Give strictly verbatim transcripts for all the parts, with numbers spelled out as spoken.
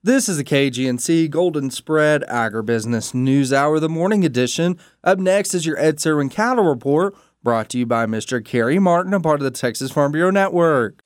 This is a K G N C Golden Spread Agribusiness News Hour, the morning edition. Up next is your Ed Serwin Cattle Report, brought to you by Mister Kerry Martin, a part of the Texas Farm Bureau Network.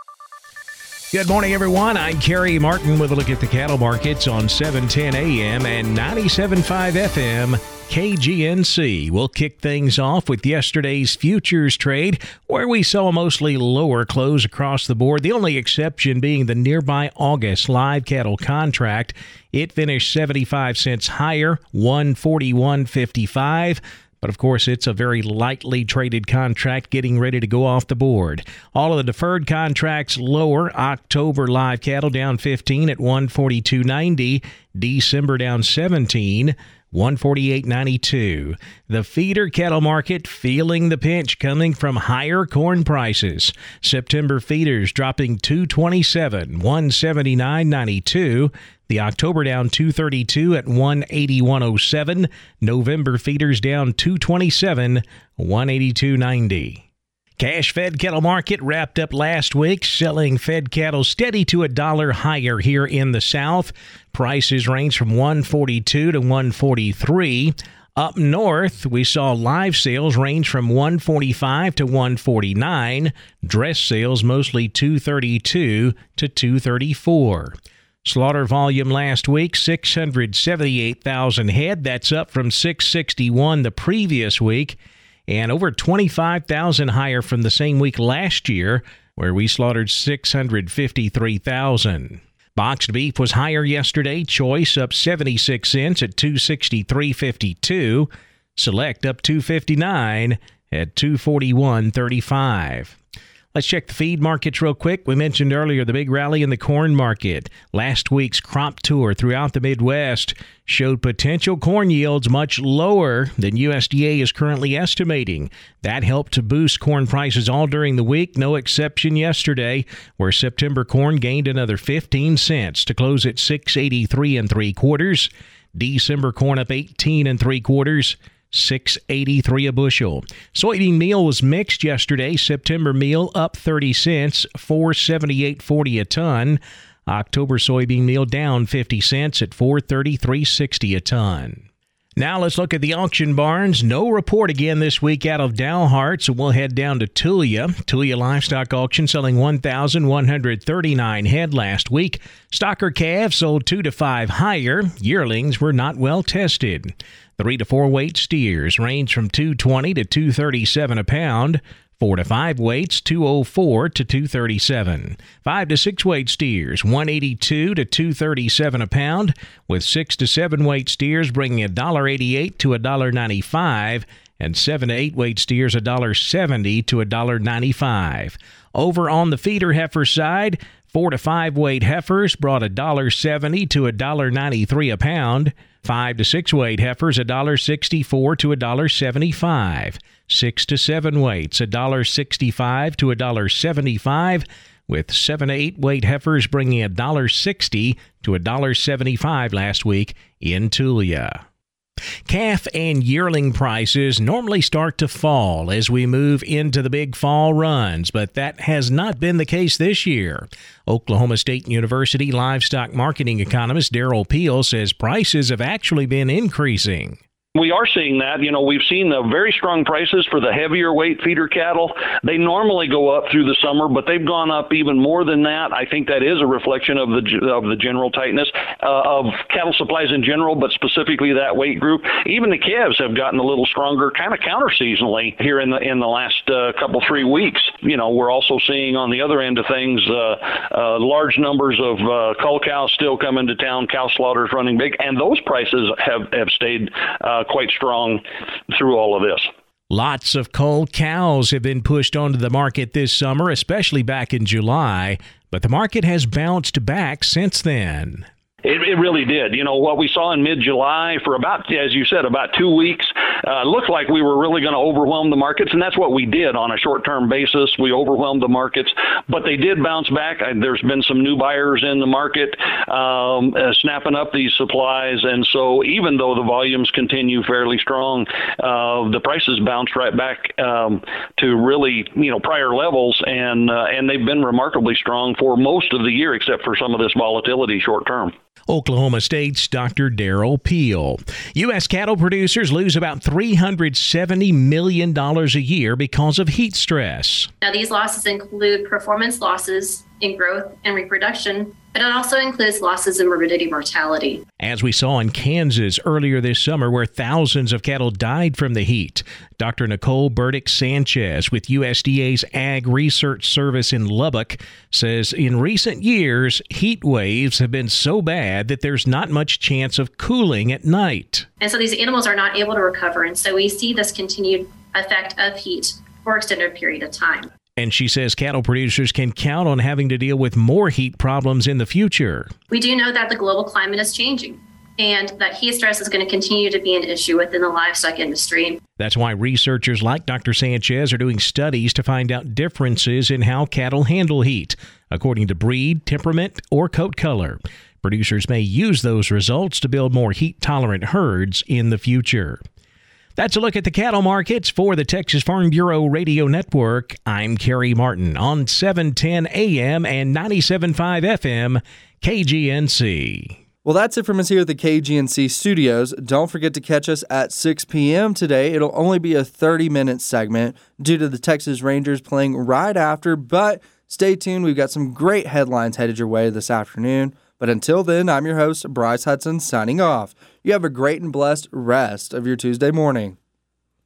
Good morning, everyone. I'm Kerry Martin with a look at the cattle markets on seven ten A M and ninety-seven point five F M. K G N C. We'll kick things off with yesterday's futures trade, where we saw a mostly lower close across the board, the only exception being the nearby August live cattle contract. It finished seventy-five cents higher, one forty-one fifty-five. But, of course, it's a very lightly traded contract getting ready to go off the board. All of the deferred contracts lower. October live cattle down fifteen at one forty-two ninety. December down seventeen, one forty-eight ninety-two. The feeder cattle market feeling the pinch coming from higher corn prices. September feeders dropping two twenty-seven, one seventy-nine ninety-two. The October down two thirty-two at one eighty-one oh seven. November feeders down two twenty-seven, one eighty-two ninety. Cash fed cattle market wrapped up last week, selling fed cattle steady to a dollar higher here in the South. Prices range from one forty-two to one forty-three. Up north, we saw live sales range from one forty-five to one forty-nine. Dress sales mostly two thirty-two to two thirty-four. Slaughter volume last week, six hundred seventy-eight thousand head. That's up from six sixty-one the previous week, and over twenty-five thousand higher from the same week last year, where we slaughtered six hundred fifty-three thousand. Boxed beef was higher yesterday. Choice up seventy-six cents at two sixty-three fifty-two. Select up two fifty-nine at two forty-one thirty-five. Let's check the feed markets real quick. We mentioned earlier the big rally in the corn market. Last week's crop tour throughout the Midwest showed potential corn yields much lower than U S D A is currently estimating. That helped to boost corn prices all during the week, no exception yesterday, where September corn gained another fifteen cents to close at six eighty-three and three quarters. December corn up eighteen and three quarters. six eighty-three a bushel. Soybean meal was mixed yesterday. September meal up thirty cents, four seventy-eight forty a ton. October soybean meal down fifty cents at four thirty-three sixty a ton. Now let's look at the auction barns. No report again this week out of Dalhart, so we'll head down to Tulia. Tulia Livestock Auction selling one thousand one hundred thirty-nine head last week. Stocker calves sold two to five higher. Yearlings were not well tested. Three to four weight steers range from two twenty to two thirty-seven a pound. Four to five weights, two oh four to two thirty-seven. Five to six weight steers, one eighty-two to two thirty-seven a pound, with six to seven weight steers bringing one eighty-eight to one ninety-five, and seven to eight weight steers one seventy to one ninety-five. Over on the feeder heifer side, four to five weight heifers brought one seventy to one ninety-three a pound. Five to six weight heifers one sixty-four to one seventy-five. Six to seven weights one sixty-five to one seventy-five, with seven to eight weight heifers bringing one sixty to one seventy-five last week in Tulia. Calf and yearling prices normally start to fall as we move into the big fall runs, but that has not been the case this year. Oklahoma State University livestock marketing economist Daryl Peel says prices have actually been increasing. We are seeing that. You know, we've seen the very strong prices for the heavier weight feeder cattle. They normally go up through the summer, but they've gone up even more than that. I think that is a reflection of the of the general tightness uh, of cattle supplies in general, but specifically that weight group. Even the calves have gotten a little stronger, kind of counter seasonally here in the in the last uh, couple three weeks. You know, we're also seeing on the other end of things uh, uh, large numbers of uh, cull cows still coming to town. Cow slaughters running big, and those prices have have stayed Uh, quite strong through all of this. Lots of cull cows have been pushed onto the market this summer, especially back in July, but the market has bounced back since then. It, it really did. You know, what we saw in mid-July for about, as you said, about two weeks, uh, looked like we were really going to overwhelm the markets, and that's what we did on a short-term basis. We overwhelmed the markets, but they did bounce back. There's been some new buyers in the market um, uh, snapping up these supplies, and so even though the volumes continue fairly strong, uh, the prices bounced right back um, to really, you know, prior levels, and uh, and they've been remarkably strong for most of the year, except for some of this volatility short-term. Oklahoma State's Doctor Darrell Peel. U S cattle producers lose about three hundred seventy million dollars a year because of heat stress. Now, these losses include performance losses in growth and reproduction, but it also includes losses in morbidity mortality. As we saw in Kansas earlier this summer, where thousands of cattle died from the heat. Doctor Nicole Burdick Sanchez with U S D A's Ag Research Service in Lubbock says in recent years, heat waves have been so bad that there's not much chance of cooling at night. And so these animals are not able to recover, and so we see this continued effect of heat for an extended period of time. And she says cattle producers can count on having to deal with more heat problems in the future. We do know that the global climate is changing and that heat stress is going to continue to be an issue within the livestock industry. That's why researchers like Doctor Sanchez are doing studies to find out differences in how cattle handle heat, according to breed, temperament, or coat color. Producers may use those results to build more heat-tolerant herds in the future. That's a look at the cattle markets for the Texas Farm Bureau Radio Network. I'm Kerry Martin on seven ten A M and ninety-seven point five F M, K G N C. Well, that's it from us here at the K G N C studios. Don't forget to catch us at six p.m. today. It'll only be a thirty-minute segment due to the Texas Rangers playing right after, but stay tuned. We've got some great headlines headed your way this afternoon. But until then, I'm your host, Bryce Hudson, signing off. You have a great and blessed rest of your Tuesday morning.